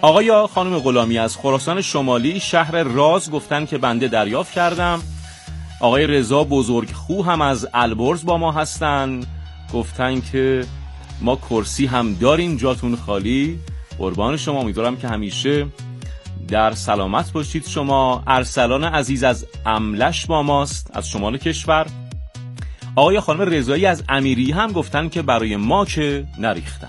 آقا یا خانم غلامی از خراسان شمالی شهر راز گفتن که بنده دریافت کردم. آقای رضا بزرگخو هم از البرز با ما هستن، گفتن که ما کرسی هم داریم، جاتون خالی. قربان شما، امیدوارم که همیشه در سلامت باشید. شما ارسلان عزیز از املش با ماست، از شمال کشور. آقای خانم رضایی از امیری هم گفتن که برای ما که نریختن.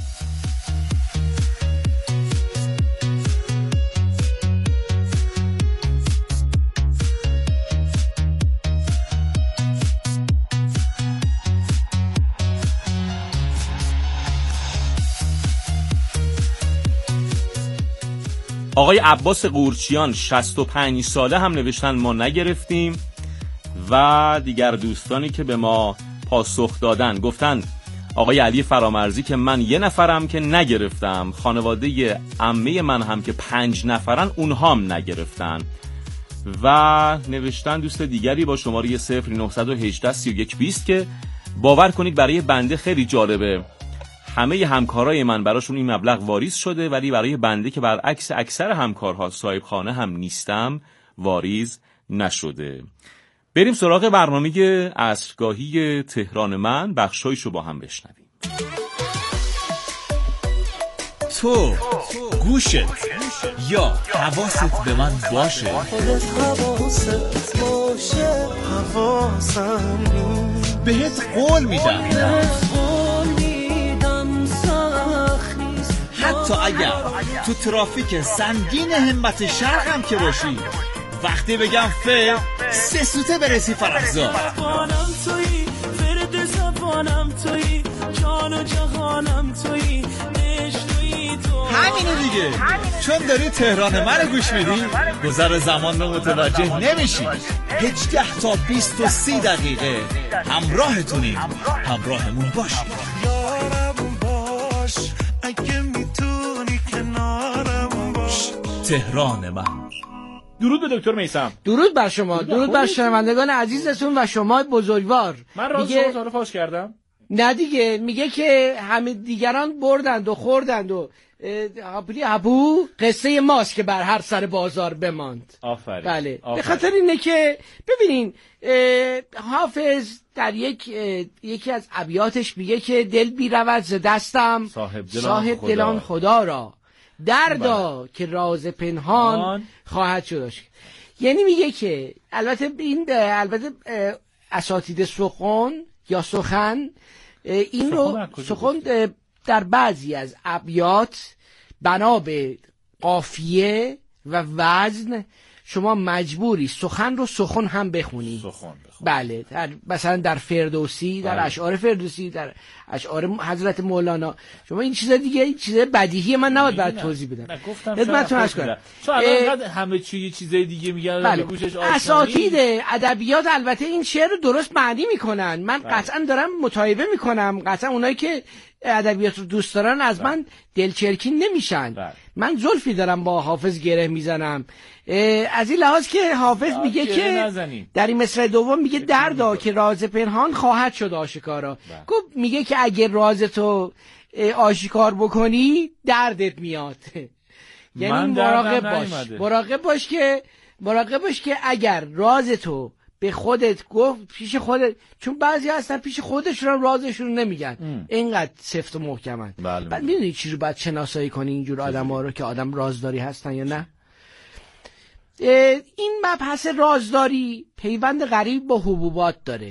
آقای عباس قورچیان 65 ساله هم نوشتن ما نگرفتیم و دیگر دوستانی که به ما پاسخ دادن گفتن آقای علی فرامرزی که من 1 نفرم که نگرفتم، خانواده عمه من هم که 5 نفرن اونها هم نگرفتن. و نوشتن دوست دیگری با شماره 0918 3120 که باور کنید برای بنده خیلی جالبه، همه همکارای من براشون این مبلغ واریز شده ولی برای بنده که برعکس اکثر همکارها صاحب خانه هم نیستم واریز نشده. بریم سراغ برنامه عصرگاهی تهران من، بخشایشو با هم بشنویم. تو گوشت یا حواست به من باشه، بهت قول میدم حتی اگر تو ترافیک سنگین همت شرق هم که باشی، وقتی بگم فر 3 سوته برسی فرخزاد. همینه دیگه، چون داری تهران من گوش میدی گذر زمان رو متوجه نمیشی. 18 تا 20 تا 30 دقیقه همراهتونیم، همراهمون باشی. تهران من. درود به دکتر میثم. درود بر شما، درود بر شنوندگان عزیزتون و شما بزرگوار. من راز شما رو فاش کردم؟ نه دیگه، میگه که همه دیگران بردند و خوردند و هاپلی هبو قصه ماست که بر هر سر بازار بماند. آفرین. بله، به خاطر اینه که ببینین حافظ در یکی از ابیاتش میگه که دل بی رود ز دستم صاحب دلان خدا را، دردا که راز پنهان خواهد شد. یعنی میگه که البته اساتید سخن یا سخن این رو سخن در بعضی از ابیات بنا به قافیه و وزن شما مجبوری سخن رو سخن هم بخونی. بله، مثلا در فردوسی، در اشعار فردوسی، در اشعار حضرت مولانا، شما این چیز دیگه، این چیز بدیهی من نباید برات توضیح بدم. خدمتتون عرض کنم چون الان همه چی چیزای دیگه میگن. بله. اساتید ادبیات البته این شعر رو درست معنی میکنن. من قطعا دارم مطالبه میکنم، قطعا اونایی که ادبیات رو دوست دارن از من دلچرکین نمیشن. من زلفی دارم با حافظ گره میزنم از این لحاظ که حافظ میگه که در این مصرع دوم میگه دردا که راز پنهان خواهد شد آشکارا. گفت میگه که اگه رازتو آشکار بکنی دردت میاد. یعنی مراقب باش که اگر رازتو به خودت گفت پیش خودت، چون بعضی هستن پیش خودشون رازشون نمیگن، اینقدر سفت و محکمن. بعد میدونی چی رو باید شناسایی کنی اینجور آدم‌ها رو که آدم رازداری هستن یا نه؟ این مبحث رازداری پیوند غریب با حبوبات داره.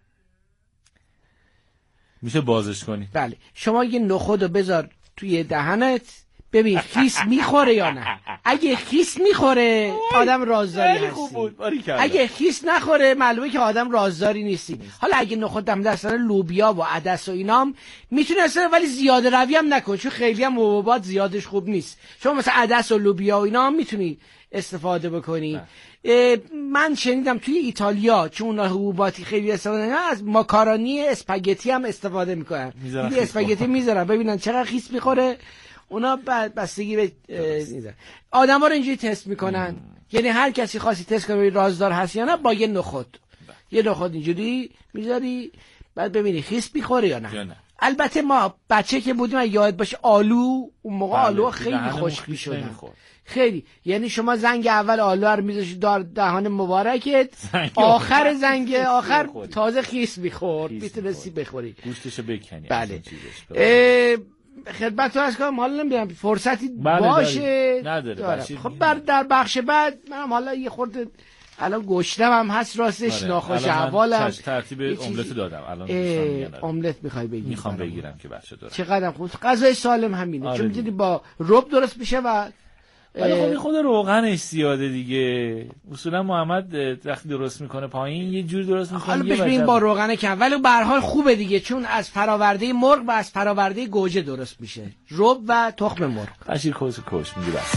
میشه بازش کنی؟ بله، شما یه نخودو بذار توی دهنت ببین خیس میخوره یا نه. اگه خیس میخوره آدم رازداری هستی، اگه خیس نخوره معلومه که آدم رازداری نیستی. حالا اگه نخود دم دستن لوبیا و عدس و اینام میتونه اصلا، ولی زیاده روی هم نکن چون خیلی هم حبوبات زیادش خوب نیست. شما مثلا عدس و لوبیا و اینا هم میتونی استفاده بکنی. من شنیدم توی ایتالیا چون اونها حبوباتی خیلی استفاده نمیکنن، از ماکارونی اسپاگتی هم استفاده میکنن. دیگه اسپاگتی میذارن ببینن چقدر خیس میخوره. اونا بستگی به آدم ها رو اینجوری تست میکنن. یعنی هر کسی خاصی تست کنه رازدار هست یا نه با یه نخود اینجوری میذاری بعد ببینی خیس میخوره یا نه. البته ما بچه که بودیم یاد باشه آلو، اون موقع آلو خیلی خوش میشدن، خیلی. یعنی شما زنگ اول آلو رو میذاشی دهان مبارکت، آخر زنگ آخر تازه خیس میخورد، میتونستی بخوری، گوشتشو بکنی. بله. خدمت تو از کنم حالا نمیدونم فرصتی باشه نداره. خب در بخش بعد منم حالا یه خورده الان گشتم هم هست راستش، ناخوش احوالم. ترتیب املت دادم الان. املت میخوای بگیری؟ میخوام بگیرم که بچه داره. چقدر خوب غذای سالم همینه. چون میدونی با رب درست میشه و ولی خب خود روغنش زیاده دیگه. اصولا محمد وقتی درست میکنه پایین یه جور درست میکنه. حالا ببین با روغن کم، ولی به هر حال خوبه دیگه، چون از فراورده مرغ و از فراورده گوجه درست میشه، رب و تخم مرغ. قشیر کوس کوش میگی بس.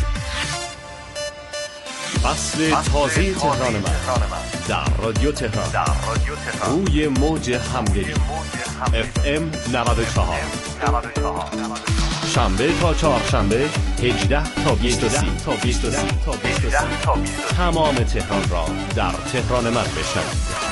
فصل تازه تهران من در رادیو تهران، روی موج همدلی FM 94 شنبه تا چهارشنبه 18 تا 23 تمام تهران را در تهران من بشنوید.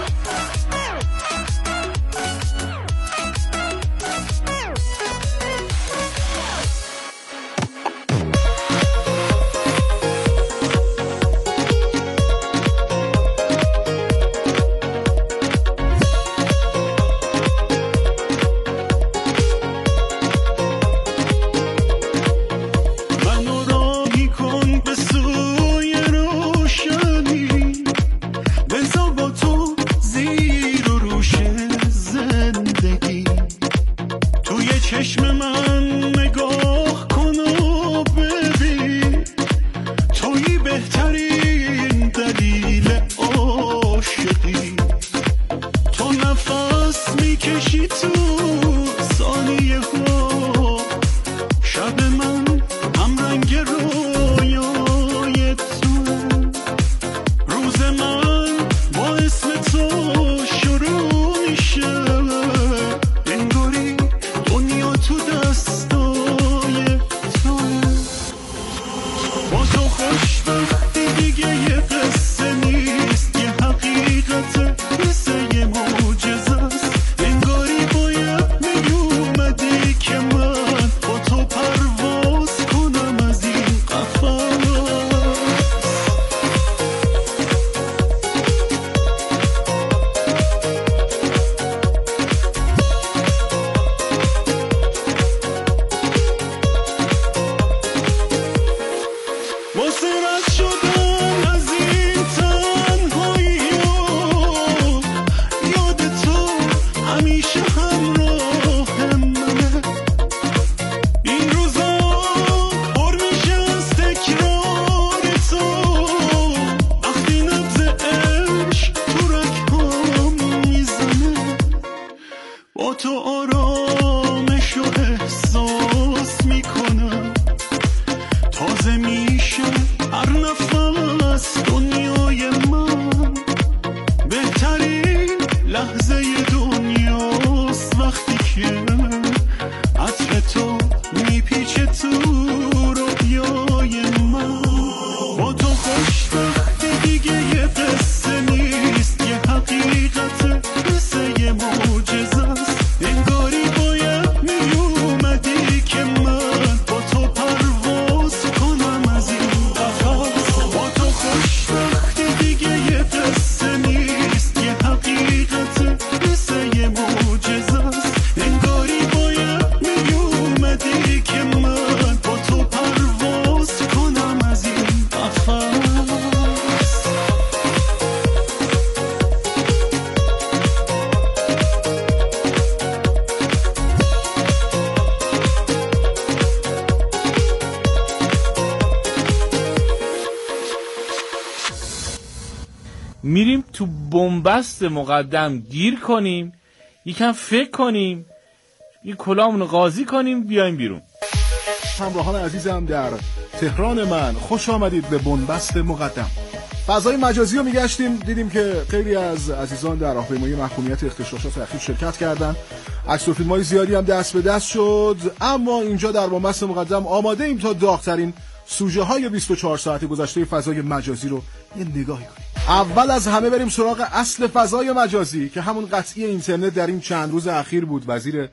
میریم تو بنبست مقدم گیر کنیم، یکم فکر کنیم، این کلاهمون رو قاضی کنیم، بیایم بیرون. همراهان عزیزم در تهران من، خوش آمدید به بنبست مقدم. فضای مجازی رو میگشتیم، دیدیم که خیلی از عزیزان در راهپیمایی محکومیت اغتشاشات اخیر شرکت کردن، عکس و فیلم‌های زیادی هم دست به دست شد. اما اینجا در بنبست مقدم آماده ایم تا داغ‌ترین سوژه های 24 ساعت گذشته فضای مجازی رو یه نگاهی کنیم. اول از همه بریم سراغ اصل فضای مجازی که همون قطعی اینترنت در این چند روز اخیر بود. وزیر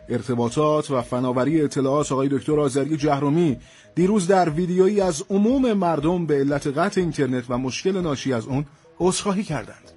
ارتباطات و فناوری اطلاعات آقای دکتر آذری جهرمی دیروز در ویدیویی از عموم مردم به علت قطع اینترنت و مشکل ناشی از اون عذرخواهی کردند.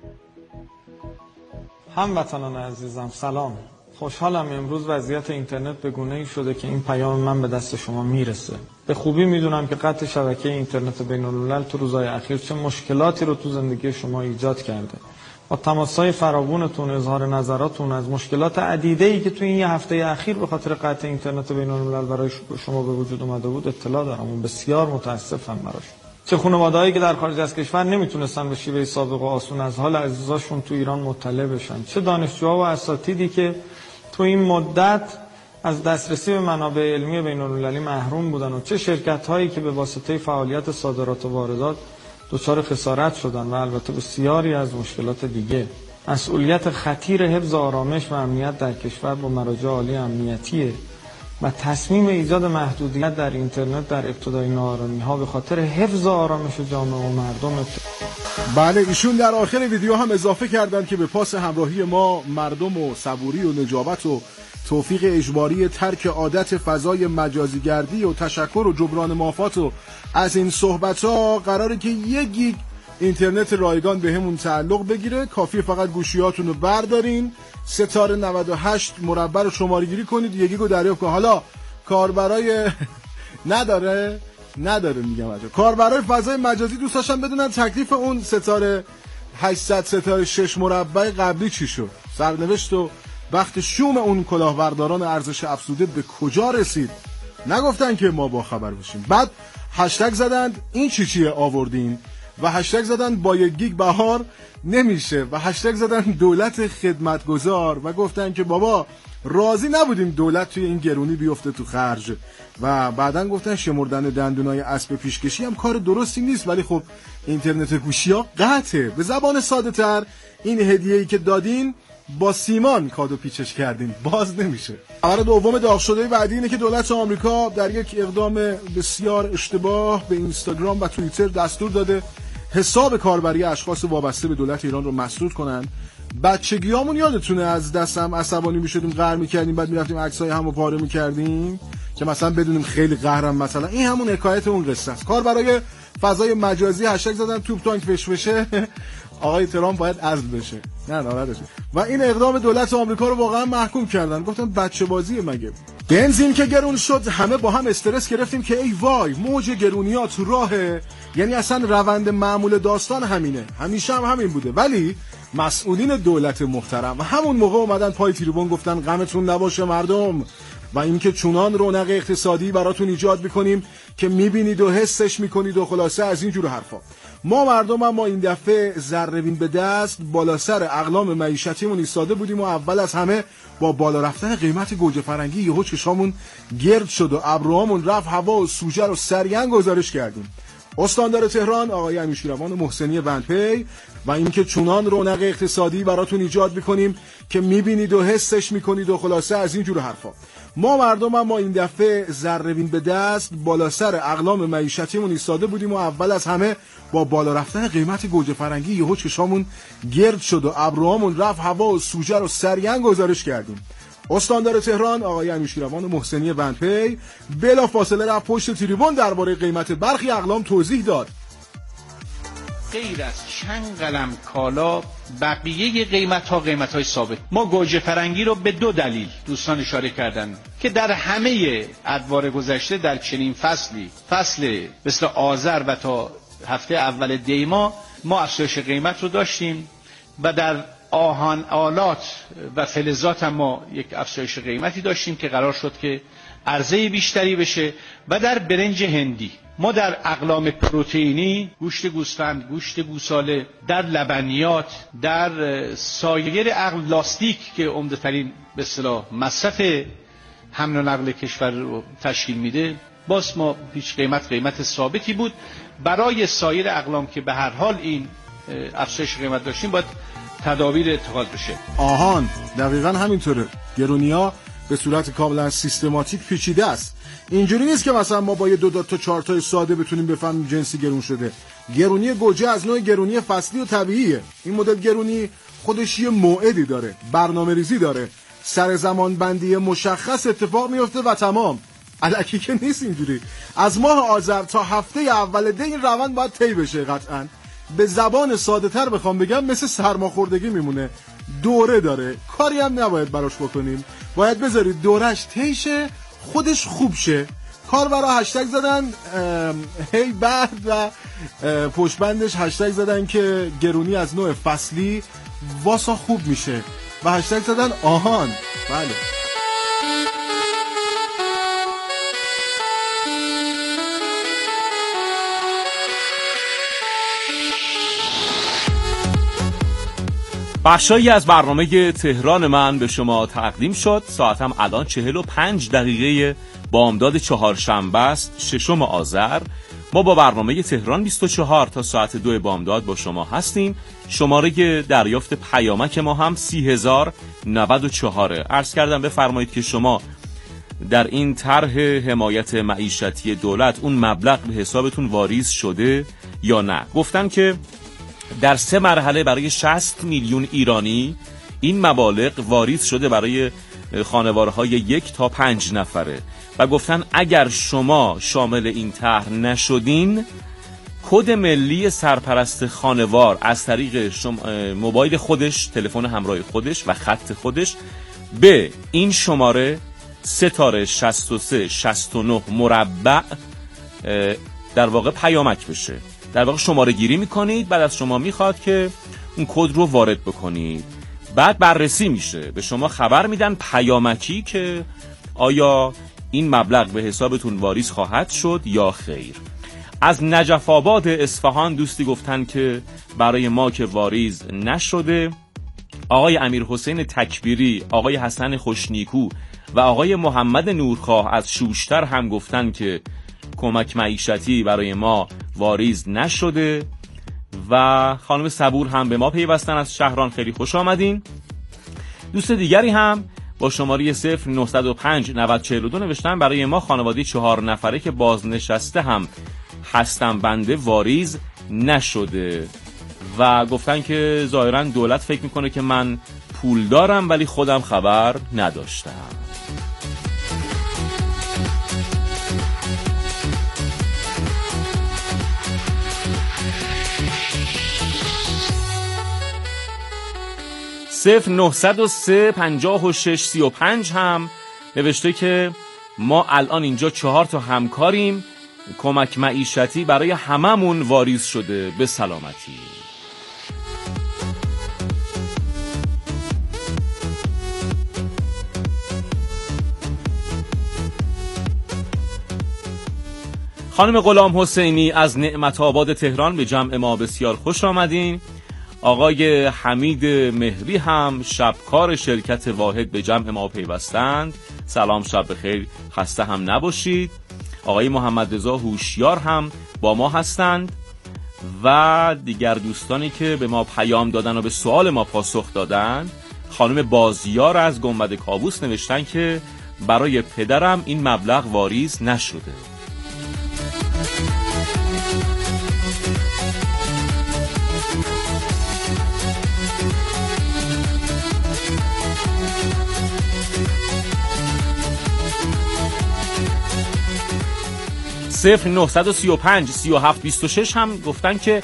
هموطنان عزیزم سلام. خوشحالم امروز وضعیت اینترنت به گونه‌ای شده که این پیام من به دست شما میرسه. به خوبی میدونم که قطع شبکه اینترنت بین‌الملل تو روزهای اخیر چه مشکلاتی رو تو زندگی شما ایجاد کرده. با تماس‌های فراوونتون، اظهار نظراتون از مشکلات عدیده‌ای که تو این یه هفته اخیر به خاطر قطع اینترنت بین‌الملل برای شما به وجود اومده بود اطلاع دارم و بسیار متاسفم براش. چه خانواده‌هایی که در خارج از کشور نمیتونستن به شیوه سابق و آسون از حال عزیزاشون تو ایران مطلع بشن، چه دانشجوها و اساتیدی که تو این مدت از دسترسی به منابع علمی بین‌المللی محروم بودن و چه شرکت‌هایی که به واسطه فعالیت صادرات و واردات دچار خسارت شدن و البته بسیاری از مشکلات دیگه. مسئولیت خطیر حفظ آرامش و امنیت در کشور با مراجع عالی امنیتیه و تصمیم ایجاد محدودیت در اینترنت در ابتدای ناآرامی‌ها به خاطر حفظ آرامش جامعه و مردم. بله، ایشون در آخر ویدیو هم اضافه کردن که به پاس همراهی ما مردم و صبوری و نجابت و توفیق اجباری ترک عادت فضای مجازی گردی و تشکر و جبران مافات و از این صحبت‌ها قراره که 1 گیگ اینترنت رایگان به همون تعلق بگیره. کافیه فقط گوشیاتون رو بردارین، ستاره 98 مربع رو شماره گیری کنید، 1 گیگ رو دریافت کنید. حالا کاربرای نداره میگم کاربرای فضای مجازی دوست داشتن بدونن تکلیف اون ستاره 800 ستاره 6 مربع قبلی چی شد، سرنوشت و بخت شوم اون کلاهبرداران ارزش افزوده به کجا رسید. نگفتن که ما با خبر باشیم. بعد هشتگ زدند این چیه آوردین و هشتگ زدن با 1 گیگ بهار نمیشه و هشتگ زدن دولت خدمتگزار و گفتن که بابا راضی نبودیم دولت توی این گرونی بیفته تو خرج و بعدن گفتن شمردن دندونای اسب پیشکشی هم کار درستی نیست، ولی خب اینترنت گوشی‌ها قطعه. به زبان ساده تر این هدیه‌ای که دادین با سیمان کادو پیچش کردین، باز نمیشه. خبر دوم داغ شده بعدی اینه که دولت آمریکا در یک اقدام بسیار اشتباه به اینستاگرام و توییتر دستور داده حساب کاربری اشخاص وابسته به دولت ایران رو مسدود کنن. بچگیامون یادتونه از دستم عصبانی میشدیم، قهر میکردیم، بعد میرفتیم عکسای همو پاره میکردیم که مثلا بدونیم خیلی قهرم. مثلا این همون حکایت اون قصه است. کاربرای فضای مجازی هشتگ زدن توپ تانک فشفشه آقای ترامپ باید عزل بشه، نه ناراحت شه. و این اقدام دولت آمریکا رو واقعا محکوم کردن. گفتن بچه بازیه مگه. بنزین که گرون شد همه با هم استرس گرفتیم که ای وای موج گرونی‌ها تو راهه. یعنی اصلا روند معمول داستان همینه، همیشه هم همین بوده. ولی مسئولین دولت محترم همون موقع اومدن پای تریبون گفتن غمتون نباشه مردم و اینکه چونان رونق اقتصادی براتون ایجاد میکنیم که میبینید و حسش میکنید و خلاصه از این جور حرفا. ما مردم هم این دفعه ذره‌بین به دست بالا سر اقلام معیشتیمون ایستاده بودیم و اول از همه با بالا رفتن قیمت گوجه فرنگی یهو چشامون گرد شد و ابروهامون رفت هوا و سوژه رو سریعا گزارش کردیم. استاندار تهران آقای انوشیروان محسنی بندپی و اینکه چونان رونق اقتصادی براتون ایجاد میکنیم که میبینید و حسش میکنید و خلاصه از این جور حرفا. ما مردم هم این دفعه ذره‌بین به دست بالا سر اقلام معیشتیمون ایستاده بودیم و اول از همه با بالا رفتن قیمت گوجه فرنگی یهو چشامون گرد شد و ابروهامون رفت هوا و سوژه رو سریعا گزارش کردیم. استاندار تهران آقای انوشیروان محسنی بندپی بلا فاصله رفت پشت تریبون درباره قیمت برخی اقلام توضیح داد. غیر از چند قلم کالا بقیه قیمت‌های ثابت. ما گوجه فرنگی رو به 2 دلیل دوستان اشاره کردن که در همه ادوار گذشته در چنین فصل مثل آذر و تا هفته اول دی ما افزایش قیمت رو داشتیم و در آهن آلات و فلزات هم ما یک افزایش قیمتی داشتیم که قرار شد که عرضه بیشتری بشه و در برنج هندی ما در اقلام پروتئینی، گوشت گوسفند، گوشت گوساله، در لبنیات، در سایر اقل لاستیک که عمده‌ترین به اصطلاح مصرف حمل و نقل کشور رو تشکیل میده، باز ما هیچ قیمت ثابتی بود. برای سایر اقلام که به هر حال این افزایش قیمت داشتیم باید تدابیر اتخاذ بشه. آهان دقیقاً همینطوره. گرونی‌ها به صورت کاملا سیستماتیک پیچیده است. اینجوری نیست که مثلا ما با یه 2 تا 4 تا ساده بتونیم بفهمیم جنسی گرون شده. گرونی گوجه از نوع گرونی فصلی و طبیعیه. این مدل گرونی خودش یه موعدی داره، برنامه‌ریزی داره سر زمان بندی مشخص اتفاق میفته و تمام. الکی که نیست اینجوری. از ماه آذر تا هفته اول دی این روند باید طی بشه. قطعاً به زبان ساده تر بخوام بگم مثل سرماخوردگی میمونه. دوره داره، کاری هم نباید براش بکنیم، باید بذارید دورش طی شه، خودش خوب شه. کار برای هشتگ زدن هی بعد و پشتبندش هشتگ زدن که گرونی از نوع فصلی واسا خوب میشه و هشتگ زدن آهان. بله بخشایی از برنامه تهران من به شما تقدیم شد. ساعتم الان 45 دقیقه بامداد چهارشنبه است، 6 آذر. ما با برنامه تهران 24 تا ساعت 2 بامداد با شما هستیم. شماره دریافت پیامک ما هم 30,094. عرض کردم بفرمایید که شما در این طرح حمایت معیشتی دولت اون مبلغ به حسابتون واریز شده یا نه. گفتن که در 3 مرحله برای 60 میلیون ایرانی این مبالغ واریز شده برای خانوارهای 1 تا 5 نفره و گفتن اگر شما شامل این طرح نشدین، کد ملی سرپرست خانوار از طریق موبایل خودش، تلفن همراه خودش و خط خودش به این شماره ستاره 63 69 مربع در واقع پیامک بشه. در واقع شماره گیری میکنید، بعد از شما میخواد که اون کد رو وارد بکنید، بعد بررسی میشه، به شما خبر میدن پیامکی که آیا این مبلغ به حسابتون واریز خواهد شد یا خیر. از نجف آباد اصفهان دوستی گفتن که برای ما که واریز نشده. آقای امیر حسین تکبیری، آقای حسن خوشنیکو و آقای محمد نورخواه از شوشتر هم گفتن که کمک معیشتی برای ما واریز نشده و خانم صبور هم به ما پیوستن از شهران. خیلی خوش آمدین. دوست دیگری هم با شماره 0905 9042 نوشتن برای ما خانواده 4 نفره که بازنشسته هم هستم بنده واریز نشده و گفتن که ظاهرا دولت فکر میکنه که من پول دارم ولی خودم خبر نداشتم. صفر 903 56 35 هم نوشته که ما الان اینجا 4 تا همکاریم، کمک معیشتی برای هممون واریز شده، به سلامتی. خانم غلام حسینی از نعمت آباد تهران به جمع ما بسیار خوش آمدین. آقای حمید مهری هم شبکار شرکت واحد به جمع ما پیوستند. سلام، شب بخیر، خسته هم نباشید. آقای محمد رضا هوشیار هم با ما هستند و دیگر دوستانی که به ما پیام دادن و به سوال ما پاسخ دادن. خانم بازیار از گنبد کابوس نوشتن که برای پدرم این مبلغ واریز نشده. صفر 935 37 26 هم گفتن که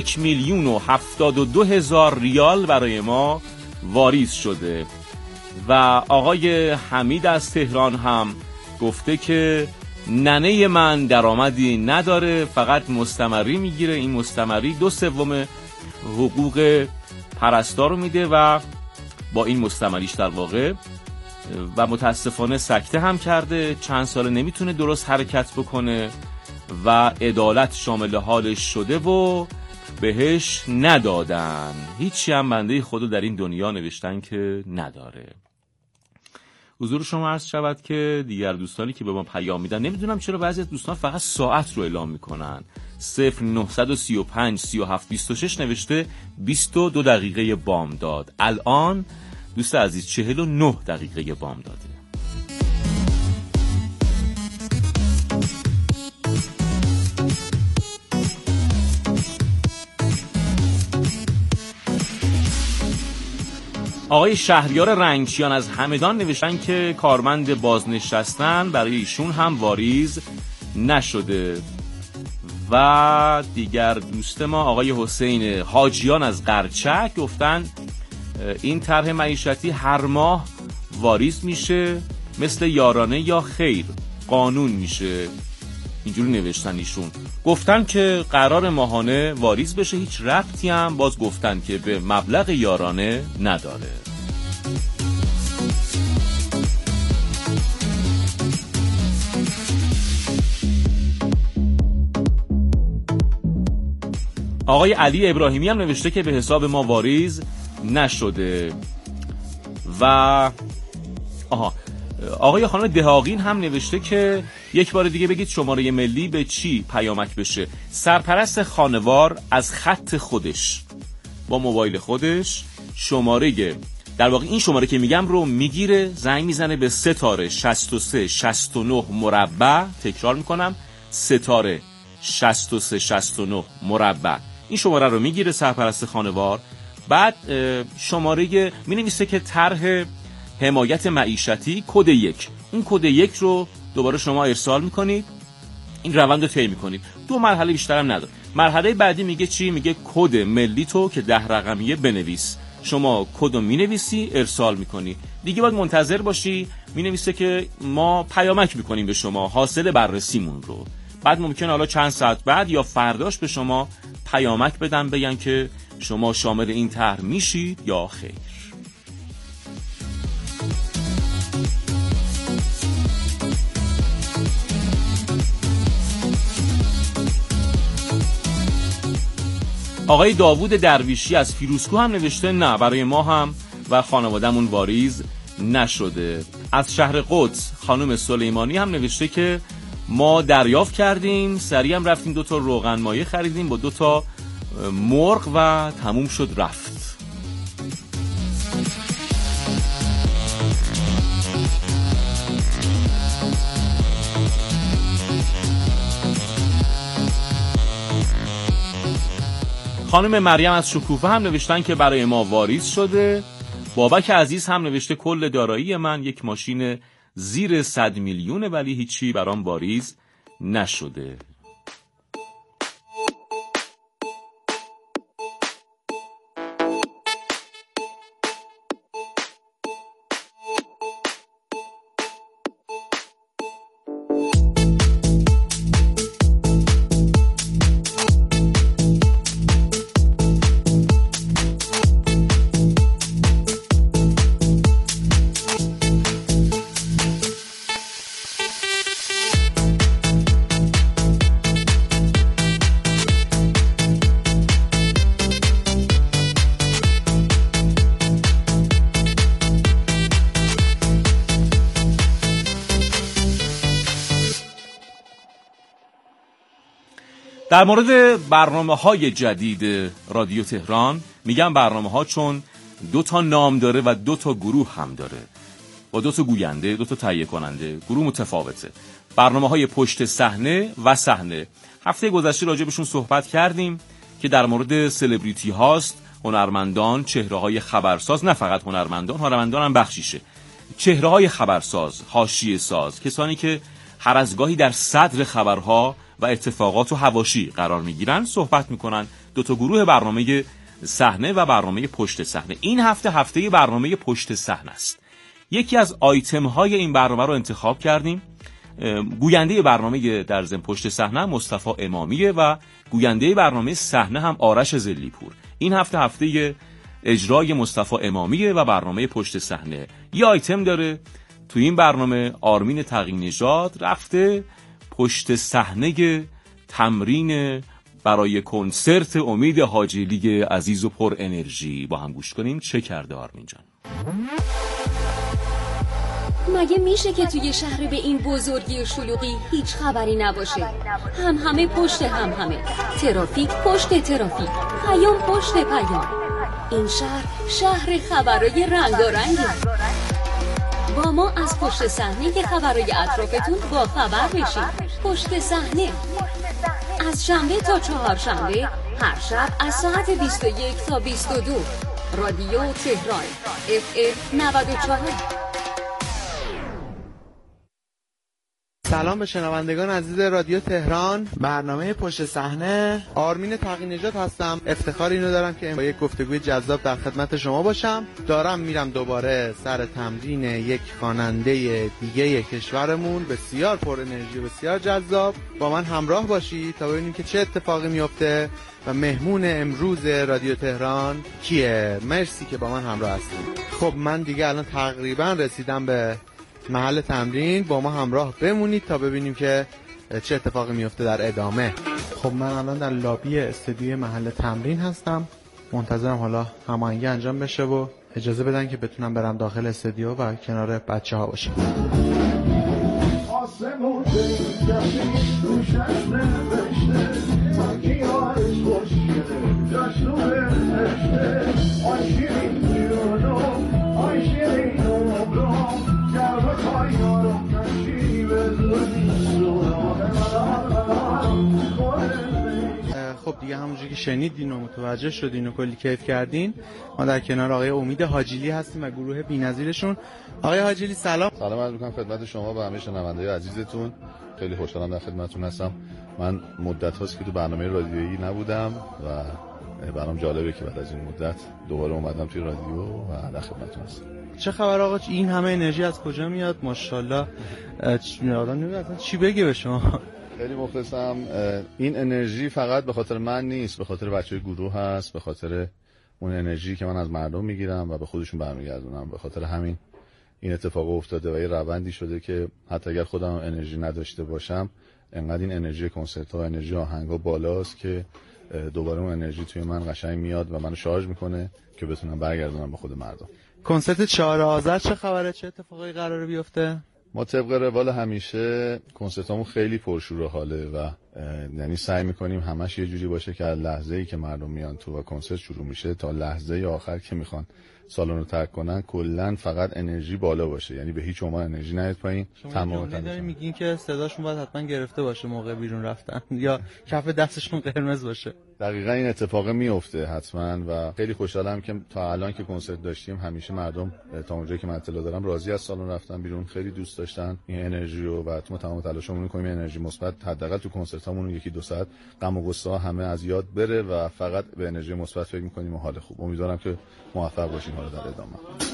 1,072,000 ریال برای ما واریز شده و آقای حمید از تهران هم گفته که ننه من درآمدی نداره، فقط مستمری میگیره، این مستمری 2/3 حقوق پرستار رو میده و با این مستمریش در واقع و متاسفانه سکته هم کرده، چند سال نمیتونه درست حرکت بکنه و عدالت شامل حالش شده و بهش ندادن. هیچی هم بنده خدا در این دنیا نوشتن که نداره. حضور شما عرض شود که دیگر دوستانی که به ما پیام میدن، نمیدونم چرا بعضی از دوستان فقط ساعت رو اعلام میکنن. 0935 37 26 نوشته 22 دقیقه بامداد. الان دوست عزیز 49 دقیقه بامداده. آقای شهریار رنگچیان از همدان نوشتن که کارمند بازنشستن برای ایشون هم واریز نشده. و دیگر دوست ما آقای حسین حاجیان از قرچک گفتن این طرح معیشتی هر ماه واریز میشه، مثل یارانه یا خیر قانون میشه. اینجوری نوشتن ایشون. گفتن که قرار ماهانه واریز بشه، هیچ ربطی هم باز گفتن که به مبلغ یارانه نداره. آقای علی ابراهیمی هم نوشته که به حساب ما واریز نشده. و آقای خانم دهاقین هم نوشته که یک بار دیگه بگید شماره ملی به چی پیامک بشه. سرپرست خانوار از خط خودش با موبایل خودش شماره، در واقع این شماره که میگم رو میگیره، زنگ میزنه به ستاره 63 69 مربع. تکرار میکنم، ستاره 63 69 مربع. این شماره رو میگیره سرپرست خانوار. بعد شماره مینویسه که طرح حمایت معیشتی کد 1. اون کد 1 رو دوباره شما ارسال میکنید، این روند رو طی میکنید. 2 مرحله بیشتر هم نداره. مرحله بعدی میگه چی؟ میگه کد ملی تو که 10 رقمیه بنویس. شما کد رو مینویسی، ارسال میکنی. دیگه باید منتظر باشی، مینویسه که ما پیامک میکنیم به شما حاصل بررسیمون رو. بعد ممکنه حالا چند ساعت بعد یا فرداش به شما پیامک بدن، بگن که شما شامل این طرح میشید یا خیر. آقای داوود درویشی از فیروزکو هم نوشته نه، برای ما هم و خانواده‌مون واریز نشده. از شهر قدس خانم سلیمانی هم نوشته که ما دریافت کردیم، سریع هم رفتیم 2 تا روغن مایه خریدیم با 2 تا مرغ و تموم شد رفت. خانم مریم از شکوفه هم نوشتن که برای ما واریز شده. بابک عزیز هم نوشته کل دارایی من یک ماشین زیر 100 میلیونه ولی هیچی برام واریز نشده. در مورد برنامه‌های جدید رادیو تهران میگم برنامه‌ها چون 2 تا نام داره و 2 تا گروه هم داره، با 2 تا گوینده، 2 تا تهیه کننده، گروه متفاوته. برنامه‌های پشت صحنه و صحنه هفته گذشته راجع بهشون صحبت کردیم که در مورد سلبریتی هاست، هنرمندان، چهره‌های خبرساز، نه فقط هنرمندان هم بخشیشه، چهره‌های خبرساز، حاشیه ساز، کسانی که هر از گاهی در صدر خبرها و اتفاقات و حواشی قرار میگیرن صحبت میکنن. 2 تا گروه برنامه صحنه و برنامه پشت صحنه. این هفته برنامه پشت صحنه است. یکی از آیتم های این برنامه رو انتخاب کردیم. گوینده برنامه در ضمن پشت صحنه مصطفی امامیه و گوینده برنامه صحنه هم آرش زلیپور. این هفته اجرای مصطفی امامیه و برنامه پشت صحنه. یه آیتم داره تو این برنامه، آرمین تقی‌نژاد رفته پشت صحنه تمرین برای کنسرت امید حاجیلی عزیز و پر انرژی. با هم گوش کنیم چه کرده آرمین جان. مگه میشه که توی شهر به این بزرگی و شلوغی هیچ خبری نباشه؟ همه پشت همه، ترافیک پشت ترافیک، پیام پشت پیام. این شهر خبرای رنگارنگه. با ما از پشت صحنه که خبرای اطرافتون با خبر بشید. پشت صحنه از شنبه تا چهارشنبه هر شب از ساعت 21 تا 22 رادیو تهران FM 94. سلام به شنوندگان عزیز رادیو تهران. برنامه پشت صحنه، آرمین تقی‌نژاد هستم. افتخار اینو دارم که با یک گفتگوی جذاب در خدمت شما باشم. دارم میرم دوباره سر تمرین یک خواننده دیگه کشورمون، بسیار پر انرژی و بسیار جذاب. با من همراه باشید تا ببینیم که چه اتفاقی میفته و مهمون امروز رادیو تهران کیه. مرسی که با من همراه هستید. خب من دیگه الان تقریبا رسیدم به محل تمرین. با ما همراه بمونید تا ببینیم که چه اتفاقی میفته در ادامه. خب من الان در لابی استودیوی محل تمرین هستم، منتظرم حالا هماهنگی انجام بشه و اجازه بدن که بتونم برم داخل استودیو و کنار بچه‌ها باشم. خب دیگه همونجوری که شنیدین و متوجه شدین و کلی کیف کردین، ما در کنار آقای امید حاجیلی هستیم و گروه بی‌نظیرشون. آقای حاجیلی سلام. سلام عرض می‌کنم خدمت شما و همه شنونده‌های عزیزتون. خیلی خوشحالم در خدمتتون هستم. من مدت هاست که تو برنامه رادیویی نبودم و برام جالبه که بعد از این مدت دوباره اومدم توی رادیو و در خدمتتون هستم. چه خبر آقا؟ این همه انرژی از کجا میاد؟ ماشاءالله. آدم نمی‌دونه اصلا چی بگه به شما. خیلی مخلصم. این انرژی فقط به خاطر من نیست، به خاطر بچه‌های گروه هست، به خاطر اون انرژی که من از مردم میگیرم و به خودشون برمیگردونم. به خاطر همین این اتفاق افتاده و یه روندی شده که حتی اگر خودم انرژی نداشته باشم، انقدر این انرژی کنسرت‌ها و انرژی آهنگ‌ها بالاست که دوباره اون انرژی توی من قشنگ میاد و منو شارژ میکنه که بتونم برگردونم به خود مردم. کنسرت 4 آذر چه خبره؟ چه اتفاقی قراره بیفته؟ ما طبق روال همیشه کنسرتامون خیلی پرشور و حاله و یعنی سعی میکنیم همش یه جوری باشه که از لحظه‌ای که مردم میان تو و کنسرت شروع میشه تا لحظه آخر که میخوان سالن رو ترک کنن کلا فقط انرژی بالا باشه، یعنی به هیچ عنوان انرژی نیاد پایین. تمام دارین میگین که صداشون باید حتما گرفته باشه موقع بیرون رفتن یا کف دستشون قرمز باشه. دقیقاً این اتفاق میفته حتما و خیلی خوشحالم که تا الان که کنسرت داشتیم همیشه مردم تا اونجایی که من اطلاع دارم راضی از سالن رفتن بیرون، خیلی دوست داشتن این انرژی رو و ما تمام تلاشمون می‌کنیم انرژی مثبت حداقل تو کنسرتامون یکی دو ساعت غم و غصه همه از یاد بره و فقط به انرژی مثبت فکر می‌کنیم و حال خوب. امیدوارم که موفق باشین حالا در ادامه.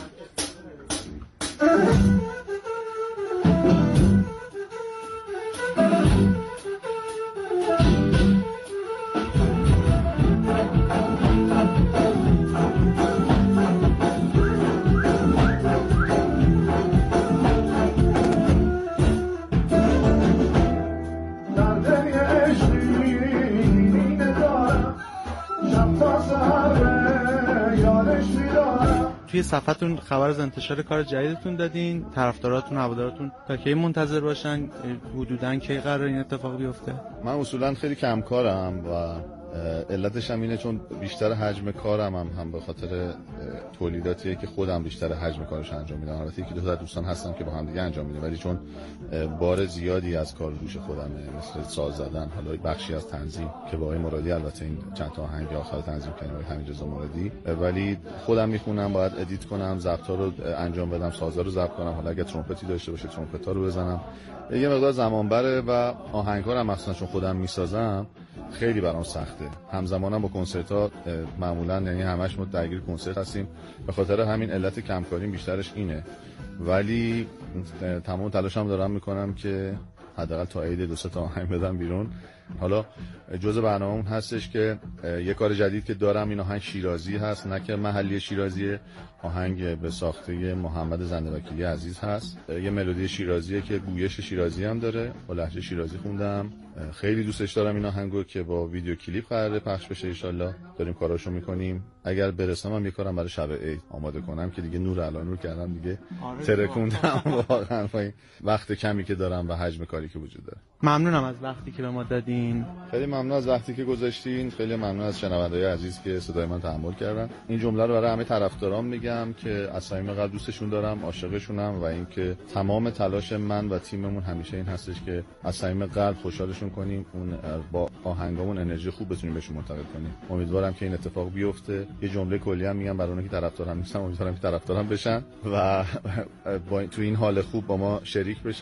توی صفحتون خبر از انتشار کار جدیدتون دادین، طرفداراتون هوادارتون تا کی منتظر باشن؟ حدوداً کی قرار این اتفاق بیفته؟ من اصولاً خیلی کم کارم و علتش هم اینه چون بیشتر حجم کارم هم به خاطر تولیداتیه که خودم بیشتر حجم کارش انجام میدم. البته یکی دو تا دوستان هستن که با هم دیگه انجام میدیم، ولی چون بار زیادی از کار روش خودمه، مثل ساز زدن، حالا بخشی از تنظیم که با آقای مرادی، البته این چند تا آهنگ آخر تنظیم کردیم آقای حمیدرضا مرادی، ولی خودم میخونم، باید ادیت کنم، ضبط‌ها رو انجام بدم، سازا رو ضبط کنم، حالا اگه ترومپتی داشته باشه ترومپت‌ها رو بزنم. یه مقدار زمان بره و آهنگ‌ها رو مثلا چون خودم میسازم خیلی برام سخته. همزمانم با کنسرت‌ها معمولاً یعنی همش ما درگیر کنسرت هستیم، به خاطر همین علت کمکاریم بیشترش اینه. ولی تمام تلاشم دارم میکنم که حداقل تا عید 2 تا آهنگ بدم بیرون. حالا جزء برنامه‌مون هستش که یه کار جدید که دارم، این آهنگ شیرازی هست، نه که محلی شیرازیه، آهنگ به ساخته محمد زنده‌وکیلی عزیز هست. یه ملودی شیرازیه که گویش شیرازی هم داره، با لهجه شیرازی خوندم. خیلی دوستش دارم این آهنگو که با ویدیو کلیپ قراره پخش بشه ان شاءالله. داریم کاراشو میکنیم. اگر برسم هم یه کارم برای شب عید آماده کنم که دیگه نور الان رو کردم دیگه ترکوندم واقعا وقت کمی که دارم و حجم کاری که وجود داره. ممنونم از وقتی که به ما دادین. گذاشتین. خیلی ممنون از وقتی که گذاشتین، خیلی ممنون از شنونده‌های عزیز که صدای من تحمل کردن. این جمله رو برای همه طرفدارام میگم که از صمیم قلب دوستشون دارم، عاشقشونم و اینکه تمام تلاش من و تیممون همیشه این هستش که از صمیم قلب خوشحالشون کنیم، اون با آهنگامون انرژی خوب بتونیم بهشون منتقل کنیم. امیدوارم که این اتفاق بیفته. یه جمله کلی هم میگم برای اونایی که طرفدارم نیستن، امیدوارم که طرفدارم بشن و تو این حال خوب با ما شریک بشن.